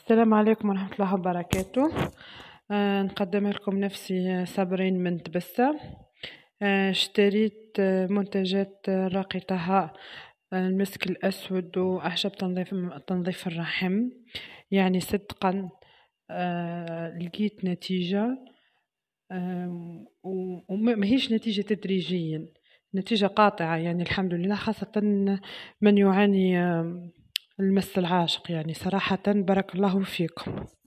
السلام عليكم ورحمة الله وبركاته. نقدم لكم نفسي صابرين من تبسة. اشتريت منتجات راقي طهاء، المسك الأسود وأعشاب تنظيف الرحم. يعني صدقا لقيت نتيجة، وماهيش نتيجة تدريجيا، نتيجة قاطعة يعني الحمد لله، خاصة من يعاني المس العاشق. يعني صراحة بارك الله فيكم.